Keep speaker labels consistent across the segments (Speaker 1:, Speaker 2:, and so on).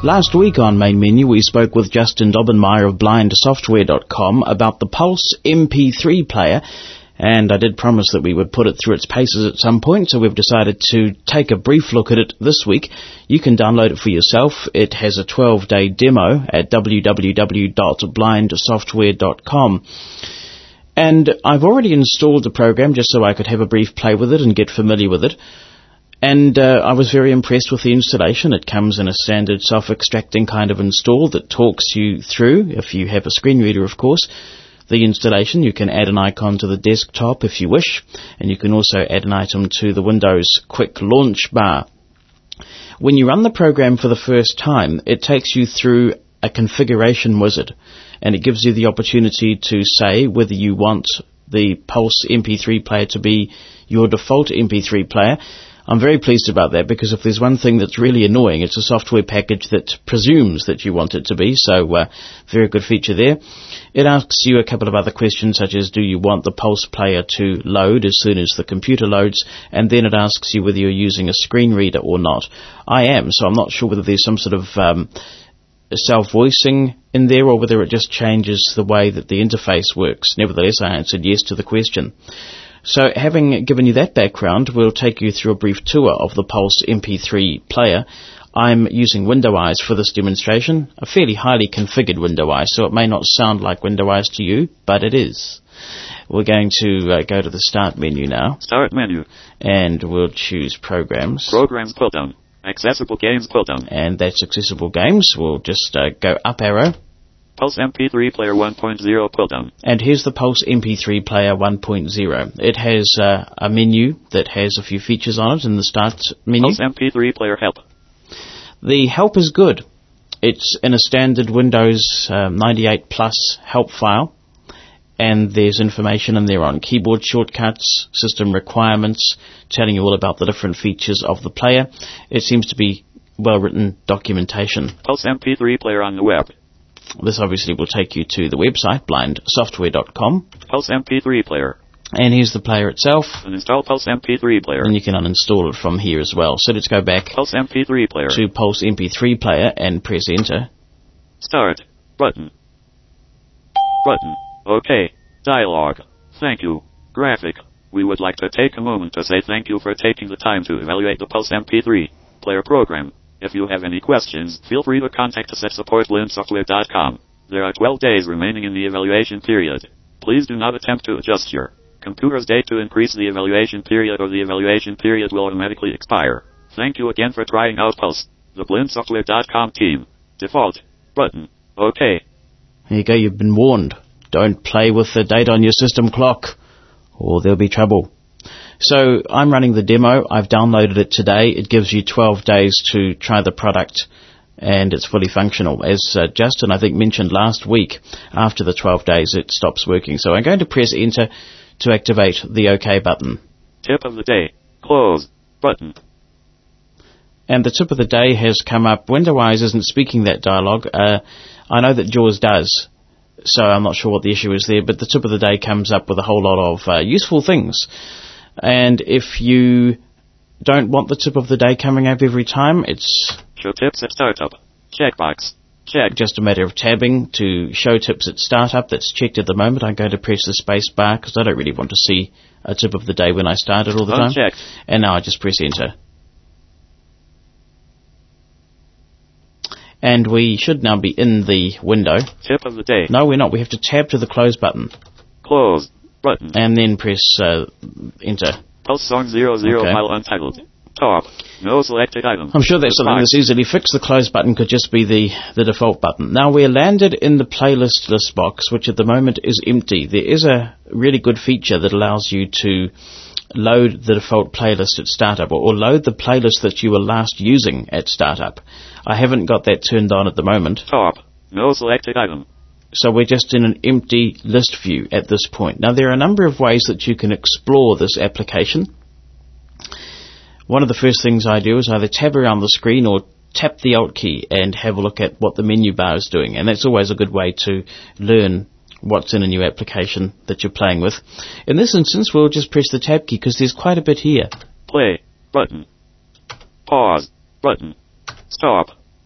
Speaker 1: Last week on Main Menu, we spoke with Justin Dobbenmeyer of blindsoftware.com about the Pulse MP3 player, and I did promise that we would put it through its paces at some point, so we've decided to take a brief look at it this week. You can download it for yourself. It has a 12-day demo at www.blindsoftware.com. And I've already installed the program just so I could have a brief play with it and get familiar with it. And I was very impressed with the installation. It comes in a standard self-extracting kind of install that talks you through, if you have a screen reader of course, the installation. You can add an icon to the desktop if you wish, and you can also add an item to the Windows Quick Launch bar. When you run the program for the first time, it takes you through a configuration wizard, and it gives you the opportunity to say whether you want the Pulse MP3 player to be your default MP3 player. I'm very pleased about that, because if there's one thing that's really annoying, it's a software package that presumes that you want it to be, so very good feature there. It asks you a couple of other questions, such as do you want the Pulse player to load as soon as the computer loads, and then it asks you whether you're using a screen reader or not. I am, so I'm not sure whether there's some sort of self-voicing in there, or whether it just changes the way that the interface works. Nevertheless, I answered yes to the question. So, having given you that background, we'll take you through a brief tour of the Pulse MP3 player. I'm using Window-Eyes for this demonstration, a fairly highly configured Window-Eyes, so it may not sound like Window-Eyes to you, but it is. We're going to go to the Start menu now.
Speaker 2: Start menu.
Speaker 1: And we'll choose Programs.
Speaker 2: Programs pull down. Accessible Games pull down.
Speaker 1: And that's Accessible Games. We'll just go up arrow.
Speaker 2: Pulse MP3 Player 1.0 pull down.
Speaker 1: And here's the Pulse MP3 Player 1.0. It has a menu that has a few features on it in the Start menu.
Speaker 2: Pulse MP3 Player Help.
Speaker 1: The help is good. It's in a standard Windows 98 Plus help file, and there's information in there on keyboard shortcuts, system requirements, telling you all about the different features of the player. It seems to be well-written documentation.
Speaker 2: Pulse MP3 Player on the web.
Speaker 1: This obviously will take you to the website, blindsoftware.com.
Speaker 2: Pulse MP3 Player.
Speaker 1: And here's the player itself.
Speaker 2: Uninstall Pulse MP3 Player.
Speaker 1: And you can uninstall it from here as well. So let's go back
Speaker 2: Pulse MP3 Player.
Speaker 1: to Pulse MP3 Player and press Enter.
Speaker 2: Start. Button. Button. OK. Dialog. Thank you. Graphic. We would like to take a moment to say thank you for taking the time to evaluate the Pulse MP3 Player program. If you have any questions, feel free to contact us at support@blindsoftware.com. There are 12 days remaining in the evaluation period. Please do not attempt to adjust your computer's date to increase the evaluation period, or the evaluation period will automatically expire. Thank you again for trying out Pulse. The blindsoftware.com team. Default. Button. OK.
Speaker 1: There you go, you've been warned. Don't play with the date on your system clock, or there'll be trouble. So I'm running the demo. I've downloaded it today. It gives you 12 days to try the product, and it's fully functional. As Justin, I think, mentioned last week, after the 12 days it stops working. So I'm going to press Enter to activate the OK button.
Speaker 2: Tip of the day. Close. Button.
Speaker 1: And the tip of the day has come up. Window-Eyes isn't speaking that dialogue. I know that JAWS does, so I'm not sure what the issue is there, but the tip of the day comes up with a whole lot of useful things. And if you don't want the tip of the day coming up every time, it's
Speaker 2: Show tips at startup. Checkbox. Check.
Speaker 1: Just a matter of tabbing to show tips at startup. That's checked at the moment. I'm going to press the space bar because I don't really want to see a tip of the day when I start it all the time.
Speaker 2: Unchecked.
Speaker 1: And now I just press Enter. And we should now be in the window.
Speaker 2: Tip of the day.
Speaker 1: No, we're not. We have to tab to the close button.
Speaker 2: Close. Button.
Speaker 1: And then press Enter.
Speaker 2: Pulse Song 00 file untitled. Top. No selected item.
Speaker 1: I'm sure that's something that's easily fixed. The close button could just be the default button. Now we're landed in the playlist list box, which at the moment is empty. There is a really good feature that allows you to load the default playlist at startup, or load the playlist that you were last using at startup. I haven't got that turned on at the moment.
Speaker 2: Top. No selected item.
Speaker 1: So we're just in an empty list view at this point. Now there are a number of ways that you can explore this application. One of the first things I do is either tab around the screen or tap the Alt key and have a look at what the menu bar is doing. And that's always a good way to learn what's in a new application that you're playing with. In this instance, we'll just press the tab key because there's quite a bit here.
Speaker 2: Play. Button. Pause. Button. Stop.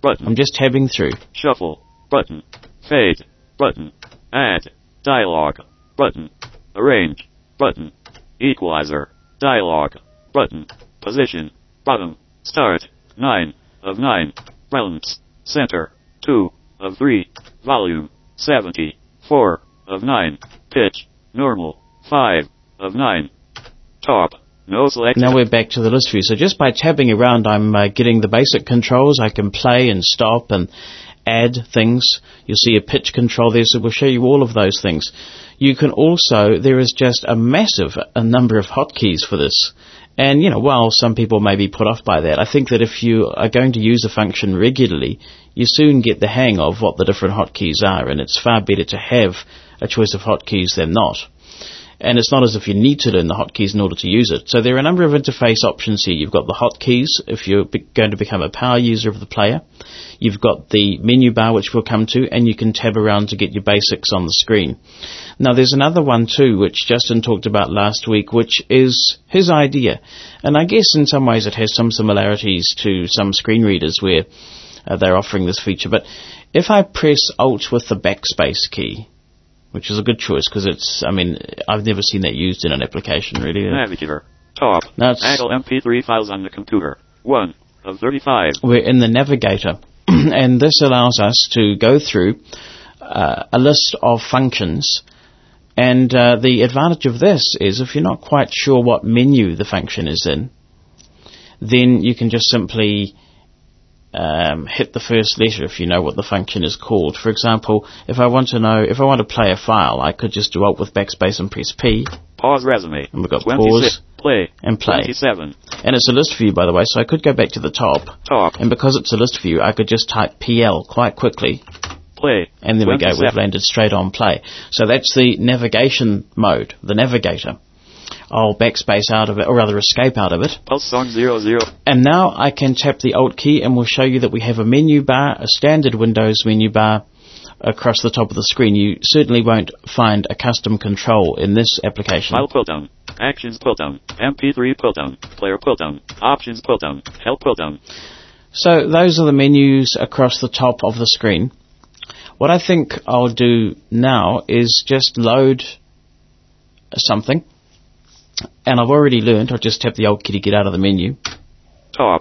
Speaker 2: button.
Speaker 1: I'm just tabbing through.
Speaker 2: Shuffle, button. Fade, button. Add, dialog, button. Arrange, button. Equalizer, dialog, button. Position, bottom. Start, 9 of 9. Balance, center, 2 of 3. Volume, 70, 4 of 9. Pitch, normal, 5 of 9. Top, no selection.
Speaker 1: Now we're back to the list view. So just by tabbing around, I'm getting the basic controls. I can play and stop and add things. You'll see a pitch control there, so we'll show you all of those things. You can also, there is just a massive number of hotkeys for this. And, you know, while some people may be put off by that, I think that if you are going to use a function regularly, you soon get the hang of what the different hotkeys are, and it's far better to have a choice of hotkeys than not. And it's not as if you need to learn the hotkeys in order to use it. So there are a number of interface options here. You've got the hotkeys if you're going to become a power user of the player. You've got the menu bar, which we'll come to, and you can tab around to get your basics on the screen. Now there's another one too, which Justin talked about last week, which is his idea. And I guess in some ways it has some similarities to some screen readers where they're offering this feature. But if I press Alt with the backspace key, which is a good choice because it's, I mean, I've never seen that used in an application really.
Speaker 2: Navigator, top, Angle MP3 files on the computer, 1 of 35.
Speaker 1: We're in the Navigator, and this allows us to go through a list of functions. And the advantage of this is if you're not quite sure what menu the function is in, then you can just simply hit the first letter if you know what the function is called. For example, if I want to play a file, I could just do Alt with backspace and press P.
Speaker 2: Pause resume.
Speaker 1: And we've got pause,
Speaker 2: play,
Speaker 1: and play.
Speaker 2: 27.
Speaker 1: And it's a list view, by the way, so I could go back to the top. And because it's a list view, I could just type PL quite quickly.
Speaker 2: Play.
Speaker 1: And there 27. We go, we've landed straight on play. So that's the navigation mode, the Navigator. I'll backspace out of it, or rather escape out of it.
Speaker 2: Pulse song 00.
Speaker 1: And now I can tap the Alt key and we'll show you that we have a menu bar, a standard Windows menu bar across the top of the screen. You certainly won't find a custom control in this application.
Speaker 2: File pull down, Actions pull down, MP3 pull down, Player pull down, Options pull down, Help pull down.
Speaker 1: So those are the menus across the top of the screen. What I think I'll do now is just load something. And I've already learned, I'll just tap the Alt key to get out of the menu.
Speaker 2: Top.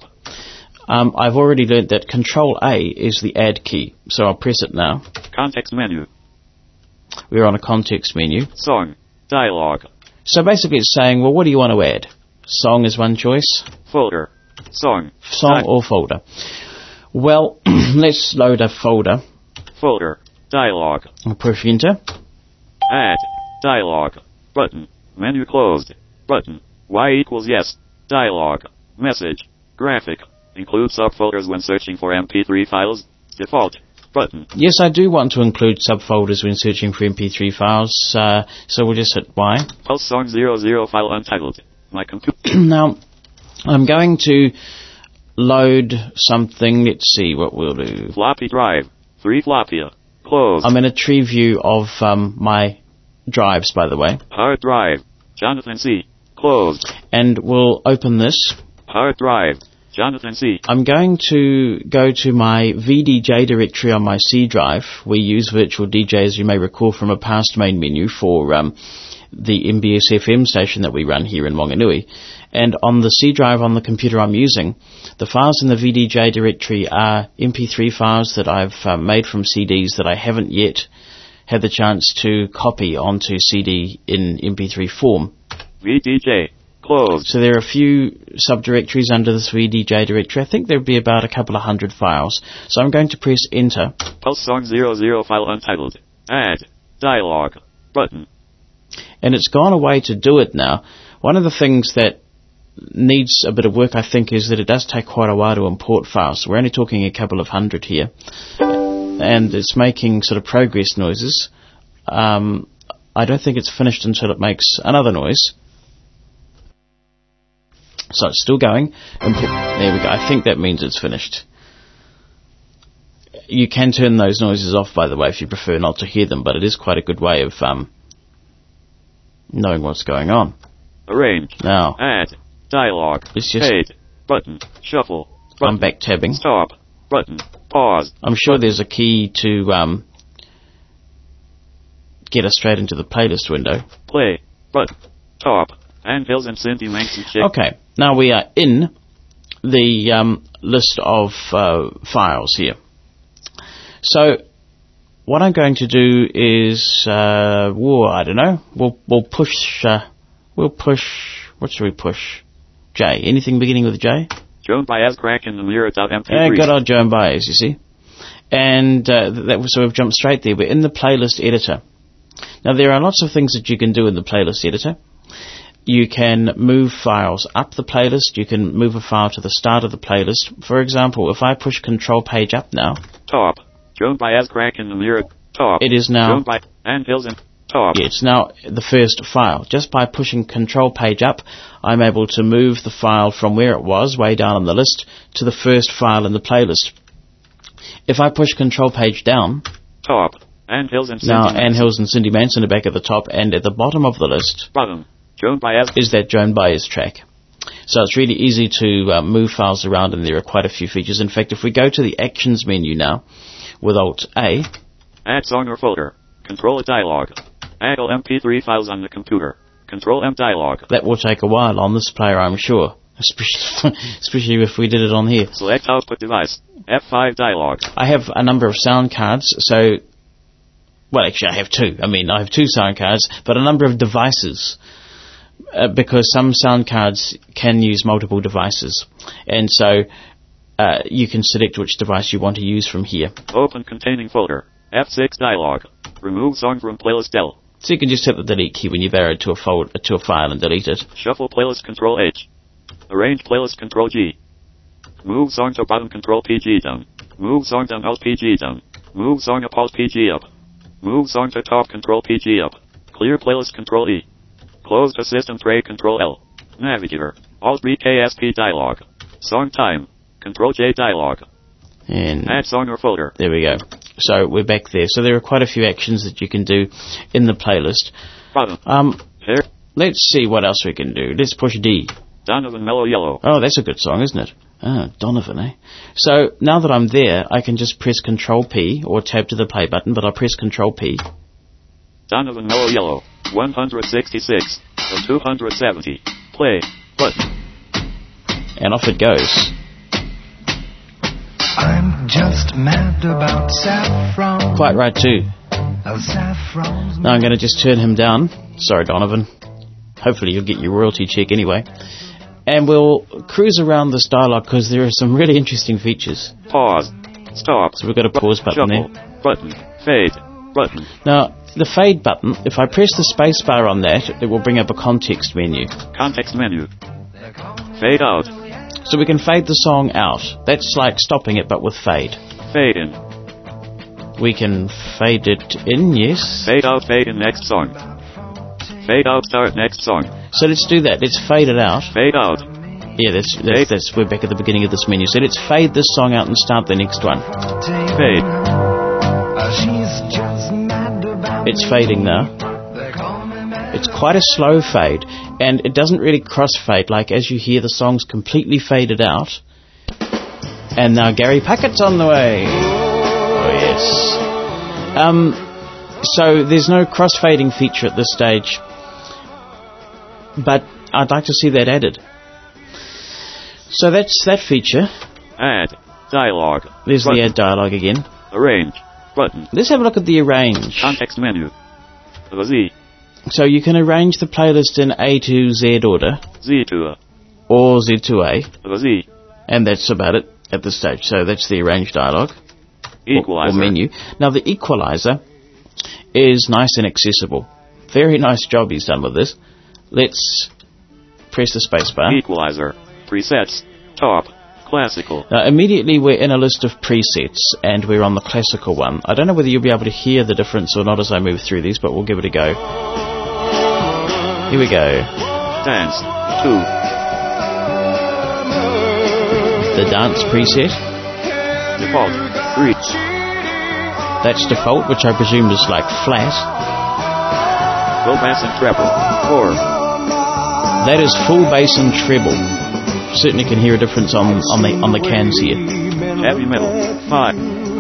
Speaker 1: I've already learned that Control A is the Add key, so I'll press it now.
Speaker 2: Context menu.
Speaker 1: We're on a context menu.
Speaker 2: Song. Dialogue.
Speaker 1: So basically it's saying, well, what do you want to add? Song is one choice.
Speaker 2: Folder. Song.
Speaker 1: Or folder. Well, let's load a folder.
Speaker 2: Folder. Dialogue.
Speaker 1: I'll push Enter.
Speaker 2: Add. Dialogue. Button. Menu closed. Button. Y equals yes. Dialog. Message. Graphic. Include subfolders when searching for MP3 files. Default. Button.
Speaker 1: Yes, I do want to include subfolders when searching for MP3 files, so we'll just hit Y.
Speaker 2: Pulse song 00 file untitled. My computer.
Speaker 1: Now, I'm going to load something. Let's see what we'll do.
Speaker 2: Floppy drive. 3 floppy. Closed.
Speaker 1: I'm in a tree view of my drives, by the way.
Speaker 2: Hard drive. Jonathan C. Closed.
Speaker 1: And we'll open this.
Speaker 2: Hard drive. Jonathan C.
Speaker 1: I'm going to go to my VDJ directory on my C drive. We use Virtual DJ, as you may recall, from a past main menu for the MBS FM station that we run here in Wanganui. And on the C drive on the computer I'm using, the files in the VDJ directory are MP3 files that I've made from CDs that I haven't yet had the chance to copy onto CD in MP3 form.
Speaker 2: VDJ. Closed.
Speaker 1: So there are a few subdirectories under this VDJ directory. I think there'd be about a couple of hundred files. So I'm going to press Enter.
Speaker 2: Pulse song 00 file untitled. Add. Dialog. Button.
Speaker 1: And it's gone away to do it now. One of the things that needs a bit of work, I think, is that it does take quite a while to import files. We're only talking a couple of hundred here. And it's making sort of progress noises. I don't think it's finished until it makes another noise. So it's still going. There we go. I think that means it's finished. You can turn those noises off, by the way, if you prefer not to hear them, but it is quite a good way of knowing what's going on.
Speaker 2: Arrange.
Speaker 1: Now.
Speaker 2: Add. Dialogue.
Speaker 1: It's just
Speaker 2: Fade. Button. Shuffle. Button.
Speaker 1: I'm back tabbing.
Speaker 2: Stop. button, pause.
Speaker 1: I'm sure there's a key to get us straight into the playlist window.
Speaker 2: Play, button, top, and Hills and Cindy Manx and Chick.
Speaker 1: Okay, now we are in the list of files here. So what I'm going to do is, I don't know. We'll push. What should we push? J. Anything beginning with J?
Speaker 2: Joan Baez crack in the mirror.mp3.
Speaker 1: Good old Joan Baez, you see. And so we've jumped straight there. We're in the playlist editor. Now there are lots of things that you can do in the playlist editor. You can move files up the playlist. You can move a file to the start of the playlist. For example, if I push Control Page Up now.
Speaker 2: Top. Joan Baez crack in the mirror. Top.
Speaker 1: It is now.
Speaker 2: Joan Baez and Hills and top.
Speaker 1: Yeah, it's now the first file. Just by pushing Control Page Up, I'm able to move the file from where it was, way down on the list, to the first file in the playlist. If I push Control Page Down.
Speaker 2: Top. And Hills and Cindy
Speaker 1: now
Speaker 2: Manson.
Speaker 1: Ann Hills and Cindy Manson are back at the top, and at the bottom of the list.
Speaker 2: Bottom. Joan Baez.
Speaker 1: Is that Joan Baez track. So it's really easy to move files around, and there are quite a few features. In fact, if we go to the Actions menu now, with Alt-A.
Speaker 2: Add song or folder. Control a dialog. Add all MP3 files on the computer. Control M dialog.
Speaker 1: That will take a while on this player, I'm sure. Especially if we did it on here.
Speaker 2: Select output device. F5 dialog.
Speaker 1: I have a number of sound cards, so... Well, actually, I have two. I have two sound cards, but a number of devices. Because some sound cards can use multiple devices. And so you can select which device you want to use from here.
Speaker 2: Open containing folder. F6 dialog. Remove song from playlist L.
Speaker 1: So you can just hit the delete key when you've arrowed to a file and delete it.
Speaker 2: Shuffle playlist Control H. Arrange playlist Control G. Move song to bottom Control PG down. Move song down Alt PG down. Move song up Alt PG up. Move song to top Control PG up. Clear playlist Control E. Close the system tray Control L. Navigator. Alt BKSP dialog. Song time. Control J dialog.
Speaker 1: And
Speaker 2: add song or folder.
Speaker 1: There we go. So we're back there. So there are quite a few actions that you can do in the playlist.
Speaker 2: Bottom. Here.
Speaker 1: Let's see what else we can do. Let's push D.
Speaker 2: Donovan Mellow Yellow.
Speaker 1: Oh, that's a good song, isn't it? Ah, Donovan, eh? So now that I'm there, I can just press Control P or tab to the play button, but I'll press Control P.
Speaker 2: Donovan Mellow Yellow. 166 of 270. Play button.
Speaker 1: And off it goes.
Speaker 3: I'm just mad about saffron.
Speaker 1: Quite right too. Now I'm going to just turn him down. Sorry, Donovan. Hopefully you'll get your royalty check anyway. And we'll cruise around this dialogue because there are some really interesting features.
Speaker 2: Pause. Stop.
Speaker 1: So we've got a pause button
Speaker 2: Shuffle.
Speaker 1: there.
Speaker 2: Button. Fade. Button.
Speaker 1: Now, the fade button, if I press the space bar on that, it will bring up a context menu.
Speaker 2: Context menu. Fade out.
Speaker 1: So we can fade the song out. That's like stopping it, but with fade.
Speaker 2: Fade in.
Speaker 1: We can fade it in, yes.
Speaker 2: Fade out, fade in, next song. Fade out, start next song.
Speaker 1: So let's do that. Let's fade it out.
Speaker 2: Fade out.
Speaker 1: Yeah, that's we're back at the beginning of this menu. So let's fade this song out and start the next one.
Speaker 2: Fade.
Speaker 1: It's fading now. It's quite a slow fade, and it doesn't really crossfade, like as you hear the song's completely faded out. And now Gary Puckett's on the way. Oh yes. So there's no crossfading feature at this stage, but I'd like to see that added. So that's that feature.
Speaker 2: Add dialogue.
Speaker 1: There's
Speaker 2: button.
Speaker 1: The add dialogue again.
Speaker 2: Arrange button.
Speaker 1: Let's have a look at the arrange.
Speaker 2: Context menu. The Z.
Speaker 1: So you can arrange the playlist in A to Z order.
Speaker 2: Z to A.
Speaker 1: Or Z to A.
Speaker 2: The Z.
Speaker 1: And that's about it at this stage. So that's the arrange dialogue.
Speaker 2: Equalizer.
Speaker 1: Or menu. Now the equalizer is nice and accessible. Very nice job he's done with this. Let's press the space bar.
Speaker 2: Equalizer. Presets. Top. Classical.
Speaker 1: Now immediately we're in a list of presets and we're on the classical one. I don't know whether you'll be able to hear the difference or not as I move through these, but we'll give it a go. Here we go.
Speaker 2: Dance. 2.
Speaker 1: The dance preset.
Speaker 2: Default. 3.
Speaker 1: That's default, which I presume is like flat.
Speaker 2: Full bass and treble. 4.
Speaker 1: That is full bass and treble. Certainly can hear a difference on the cans here.
Speaker 2: Heavy metal. 5.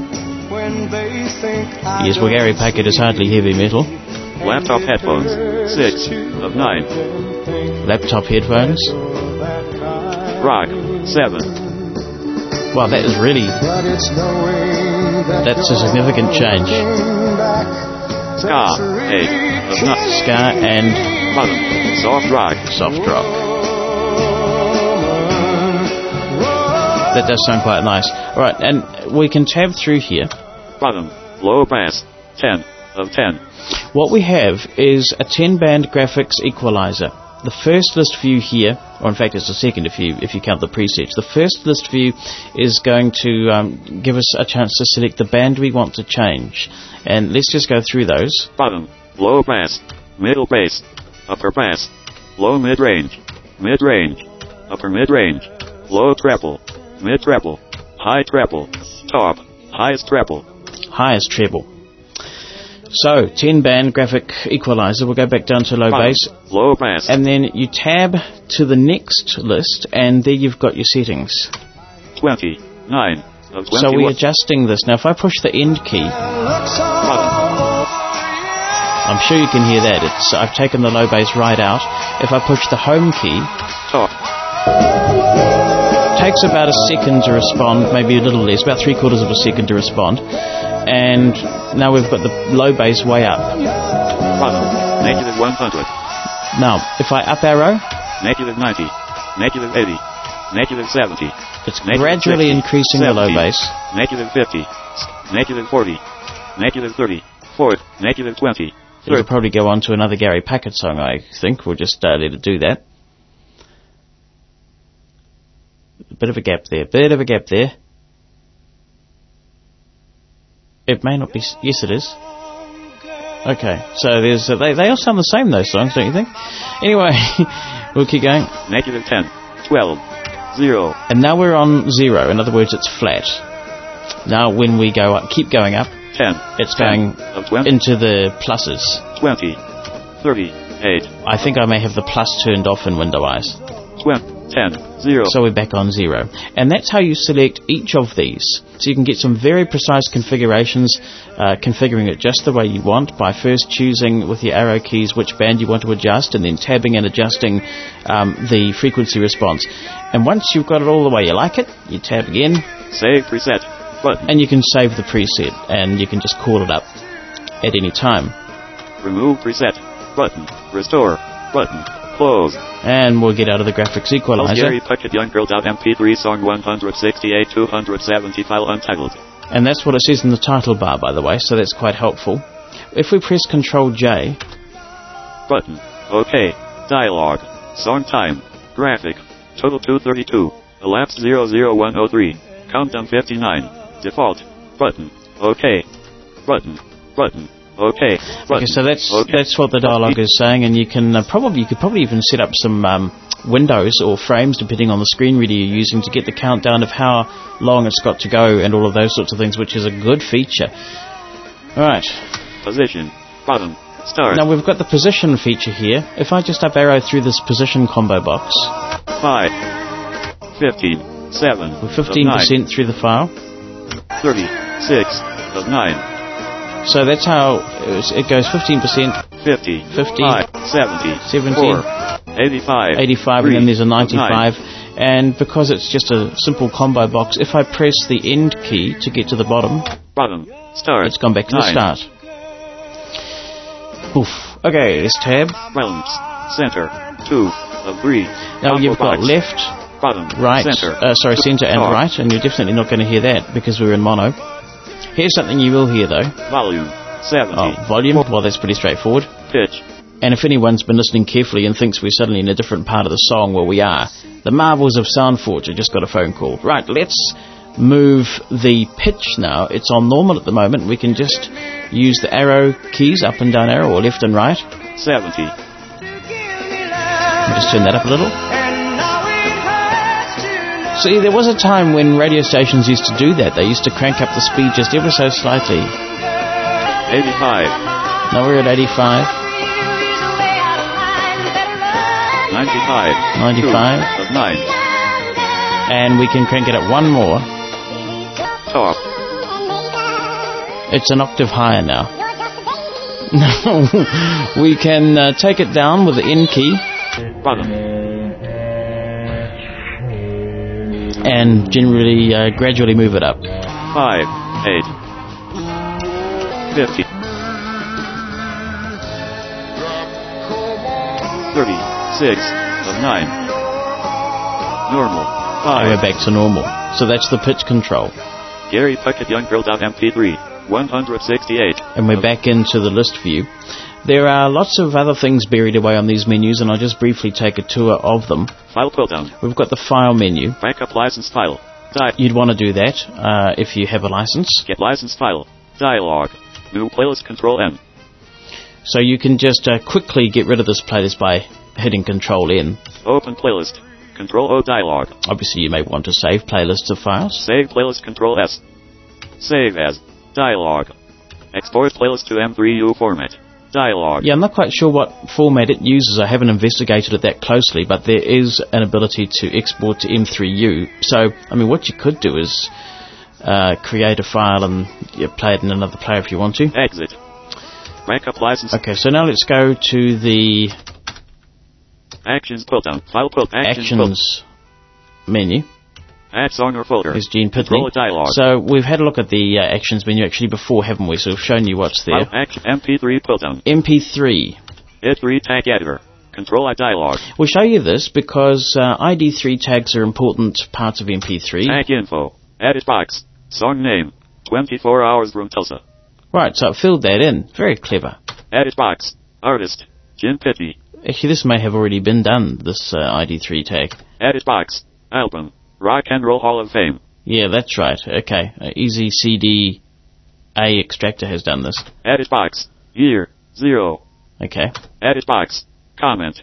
Speaker 1: Yes, well, Gary Packard is hardly heavy metal.
Speaker 2: Laptop headphones. 6 of 9.
Speaker 1: Laptop headphones.
Speaker 2: Rock. 7.
Speaker 1: Wow, that is really... That's a significant change.
Speaker 2: Ska. 8 of 9.
Speaker 1: Ska and...
Speaker 2: Bottom. Soft rock.
Speaker 1: Soft rock. That does sound quite nice. Right, and we can tab through here.
Speaker 2: Bottom. Low bass. 10 of 10.
Speaker 1: What we have is a 10-band graphics equalizer. The first list view here, or in fact it's the second if you count the presets. The first list view is going to give us a chance to select the band we want to change. And let's just go through those.
Speaker 2: Bottom. Low bass. Middle bass. Upper bass. Low mid-range. Mid-range. Upper mid-range. Low treble. Mid-treble. High treble. Top. Highest treble.
Speaker 1: Highest treble. So, 10-band graphic equalizer. We'll go back down to low bass.
Speaker 2: Low bass.
Speaker 1: And then you tab to the next list, and there you've got your settings.
Speaker 2: 29 of 20.
Speaker 1: So we're adjusting this. Now, if I push the end key, I'm sure you can hear that. I've taken the low bass right out. If I push the home key,
Speaker 2: top.
Speaker 1: Takes about a second to respond, maybe a little less, about 3/4 of a second to respond. And now we've got the low bass way up.
Speaker 2: Bottom. Negative 100.
Speaker 1: Now, if I up arrow,
Speaker 2: Negative 90. Negative 80. Negative 70.
Speaker 1: it's
Speaker 2: Negative
Speaker 1: gradually
Speaker 2: 60,
Speaker 1: increasing
Speaker 2: 70,
Speaker 1: the low bass.
Speaker 2: Negative 50. Negative 40. Negative 30. 4. Negative 20.
Speaker 1: It'll probably go on to another Gary Packard song, I think. We'll just let it do that. A bit of a gap there. It may not be... Yes, it is. Okay, so there's... They all sound the same, those songs, don't you think? Anyway, we'll keep going.
Speaker 2: Negative 10. 12. 0.
Speaker 1: And now we're on 0. In other words, it's flat. Now when we go up, keep going up,
Speaker 2: 10.
Speaker 1: it's
Speaker 2: 10
Speaker 1: going
Speaker 2: of 20.
Speaker 1: into the pluses.
Speaker 2: 20. 30. 8.
Speaker 1: I think I may have the plus turned off in Window Eyes.
Speaker 2: 20. 10. 0.
Speaker 1: So we're back on 0. And that's how you select each of these. So you can get some very precise configurations, configuring it just the way you want by first choosing with your arrow keys which band you want to adjust and then tabbing and adjusting the frequency response. And once you've got it all the way you like it, you tab again.
Speaker 2: Save preset. Button.
Speaker 1: And you can save the preset and you can just call it up at any time.
Speaker 2: Remove preset. Button. Restore. Button. Close.
Speaker 1: And we'll get out of the graphics equalizer.
Speaker 2: Gary Packard Young Girl.mp3 song 168 270 file untitled.
Speaker 1: And that's what it says in the title bar, by the way, so that's quite helpful. If we press Control J.
Speaker 2: Button. OK. Dialogue. Song time. Graphic. Total 232. Elapsed 00103. Countdown 59. Default. Button. OK. Button. Button. Okay. Button.
Speaker 1: Okay, so that's what the dialogue is saying, and you can you could probably even set up some windows or frames depending on the screen reader you're using to get the countdown of how long it's got to go and all of those sorts of things, which is a good feature. All right.
Speaker 2: Position. Bottom. Start.
Speaker 1: Now we've got the position feature here. If I just up arrow through this position combo box.
Speaker 2: 5. 15. 7.
Speaker 1: We're 15% through the file.
Speaker 2: 36 of 9.
Speaker 1: So that's how it goes 15%,
Speaker 2: 50,
Speaker 1: 55,
Speaker 2: 70,
Speaker 1: 70,
Speaker 2: 4, 85,
Speaker 1: 85, 3, and then there's a 95.
Speaker 2: 9.
Speaker 1: And because it's just a simple combo box, if I press the end key to get to the bottom,
Speaker 2: start,
Speaker 1: it's gone back to
Speaker 2: 9.
Speaker 1: the start. Oof. Okay, let's tab.
Speaker 2: Realms, center, 2 of 3.
Speaker 1: Now you've got left,
Speaker 2: bottom,
Speaker 1: right,
Speaker 2: center,
Speaker 1: center and right, and you're definitely not going to hear that because we're in mono. Here's something you will hear, though.
Speaker 2: Volume, 70.
Speaker 1: Oh, volume? Well, that's pretty straightforward.
Speaker 2: Pitch.
Speaker 1: And if anyone's been listening carefully and thinks we're suddenly in a different part of the song, well, we are. The marvels of Soundforge. I just got a phone call. Right, let's move the pitch now. It's on normal at the moment. We can just use the arrow keys, up and down arrow, or left and right.
Speaker 2: 70.
Speaker 1: I'll just turn that up a little. See, there was a time when radio stations used to do that. They used to crank up the speed just ever so slightly.
Speaker 2: 85.
Speaker 1: Now we're at 85.
Speaker 2: 95.
Speaker 1: 95.
Speaker 2: 2 of 9.
Speaker 1: And we can crank it up one more.
Speaker 2: top.
Speaker 1: It's an octave higher now. We can take it down with the N key.
Speaker 2: Bottom.
Speaker 1: And generally, gradually move it up.
Speaker 2: 5, 8, 50, 36 of 9. Normal. 5.
Speaker 1: And we're back to normal. So that's the pitch control.
Speaker 2: Gary Puckett Young-Girl.mp3, 168.
Speaker 1: And we're back into the list view. There are lots of other things buried away on these menus, and I'll just briefly take a tour of them.
Speaker 2: File pull down.
Speaker 1: We've got the file menu.
Speaker 2: Backup license file.
Speaker 1: You'd want to do that if you have a license.
Speaker 2: Get license file. Dialog. New playlist control N.
Speaker 1: So you can just quickly get rid of this playlist by hitting Control N.
Speaker 2: Open playlist. Control O dialog.
Speaker 1: Obviously you may want to save playlists of files.
Speaker 2: Save playlist control S. Save as. Dialog. Export playlist to M3U format. Dialog.
Speaker 1: Yeah, I'm not quite sure what format it uses. I haven't investigated it that closely, but there is an ability to export to M3U. So, I mean, what you could do is create a file and play it in another player if you want to.
Speaker 2: Exit. Backup license.
Speaker 1: Okay, so now let's go to the
Speaker 2: Actions pull down. File pull.
Speaker 1: Actions menu.
Speaker 2: Add song or folder.
Speaker 1: There's Gene Pitney.
Speaker 2: Control a dialog.
Speaker 1: So we've had a look at the Actions menu actually before, haven't we? So we've shown you what's there.
Speaker 2: File action MP3 pull down.
Speaker 1: MP3.
Speaker 2: ID3 tag editor. Control a dialog.
Speaker 1: We'll show you this because ID3 tags are important parts of MP3.
Speaker 2: Tag info. Edit box. Song name. 24 hours room Tulsa.
Speaker 1: Right, so it filled that in. Very clever.
Speaker 2: Edit box. Artist. Gene Pitney.
Speaker 1: Actually, this may have already been done, this ID3 tag.
Speaker 2: Edit box. Album. Rock and Roll Hall of Fame.
Speaker 1: Yeah, that's right. Okay. Easy CD A Extractor has done this.
Speaker 2: Edit box. Year. 0.
Speaker 1: Okay.
Speaker 2: Edit box. Comment.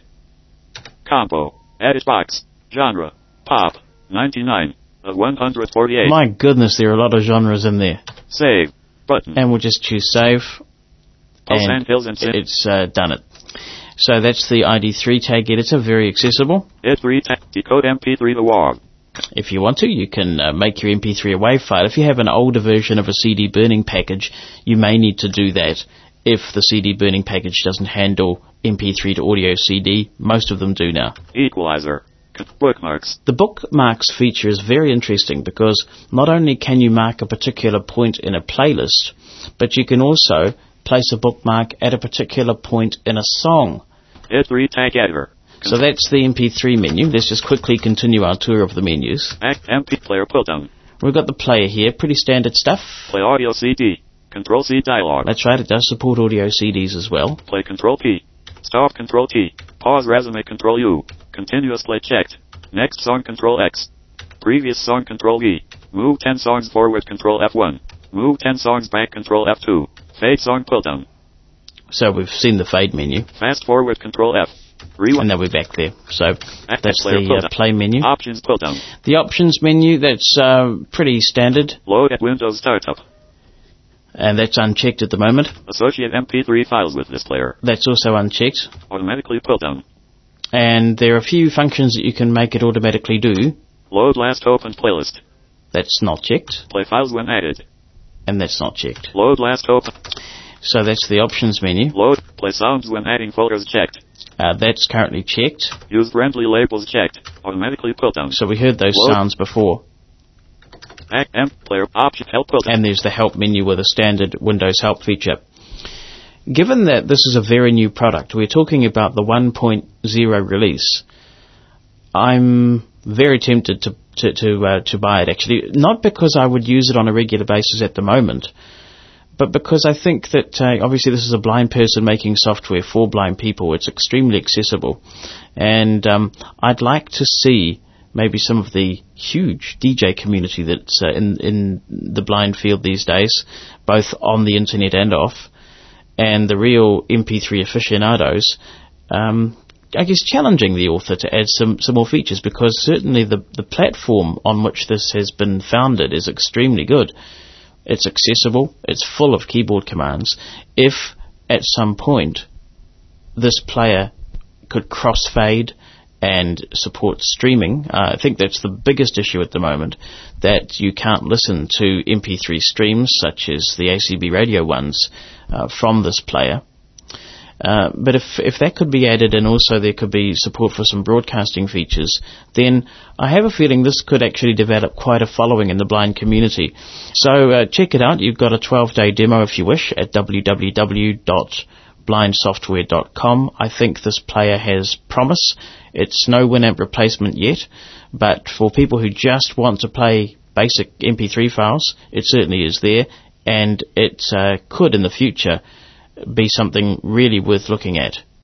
Speaker 2: Compo. Edit box. Genre. Pop. 99 of 148.
Speaker 1: My goodness, there are a lot of genres in there.
Speaker 2: Save. Button.
Speaker 1: And we'll just choose Save.
Speaker 2: Pulse and Hills and
Speaker 1: it's done it. So that's the ID3 tag editor, very accessible.
Speaker 2: ID3 tag. Decode MP3 the WAV.
Speaker 1: If you want to, you can make your MP3 a WAV file. If you have an older version of a CD burning package, you may need to do that if the CD burning package doesn't handle MP3 to audio CD. Most of them do now.
Speaker 2: Equalizer. Bookmarks.
Speaker 1: The bookmarks feature is very interesting because not only can you mark a particular point in a playlist, but you can also place a bookmark at a particular point in a song.
Speaker 2: ID3 tag editor.
Speaker 1: So that's the MP3 menu. Let's just quickly continue our tour of the menus.
Speaker 2: MP player pull down.
Speaker 1: We've got the player here, pretty standard stuff.
Speaker 2: Play audio CD. Control C dialog.
Speaker 1: That's right, it does support audio CDs as well.
Speaker 2: Play Control P. Stop Control T. Pause resume Control U. Continuous play checked. Next song Control X. Previous song Control V. Move 10 songs forward Control F1. Move 10 songs back Control F2. Fade song pull down.
Speaker 1: So we've seen the fade menu.
Speaker 2: Fast forward Control F.
Speaker 1: And now we're back there. So that's the play menu.
Speaker 2: Options pull down.
Speaker 1: The options menu, that's pretty standard.
Speaker 2: Load at Windows Startup.
Speaker 1: And that's unchecked at the moment.
Speaker 2: Associate MP3 files with this player.
Speaker 1: That's also unchecked.
Speaker 2: Automatically pull down.
Speaker 1: And there are a few functions that you can make it automatically do.
Speaker 2: Load last opened playlist.
Speaker 1: That's not checked.
Speaker 2: Play files when added.
Speaker 1: And that's not checked.
Speaker 2: Load last open.
Speaker 1: So that's the options menu.
Speaker 2: Load. Play sounds when adding folders checked.
Speaker 1: That's currently checked.
Speaker 2: Use friendly labels checked. Automatically pull down.
Speaker 1: So we heard those sounds before.
Speaker 2: Player option help pull down.
Speaker 1: And there's the help menu with a standard Windows help feature. Given that this is a very new product, we're talking about the 1.0 release, I'm very tempted to buy it actually. Not because I would use it on a regular basis at the moment, but because I think that obviously this is a blind person making software for blind people. It's extremely accessible. And I'd like to see maybe some of the huge DJ community that's in the blind field these days, both on the internet and off, and the real MP3 aficionados, I guess challenging the author to add some more features, because certainly the platform on which this has been founded is extremely good. It's accessible, it's full of keyboard commands. If at some point this player could crossfade and supports streaming. I think that's the biggest issue at the moment, that you can't listen to MP3 streams such as the ACB radio ones from this player. But if that could be added, and also there could be support for some broadcasting features, then I have a feeling this could actually develop quite a following in the blind community. So check it out. You've got a 12-day demo if you wish at www.blindsoftware.com. I think this player has promise. It's no Winamp replacement yet, but for people who just want to play basic MP3 files, it certainly is there, and it could in the future be something really worth looking at.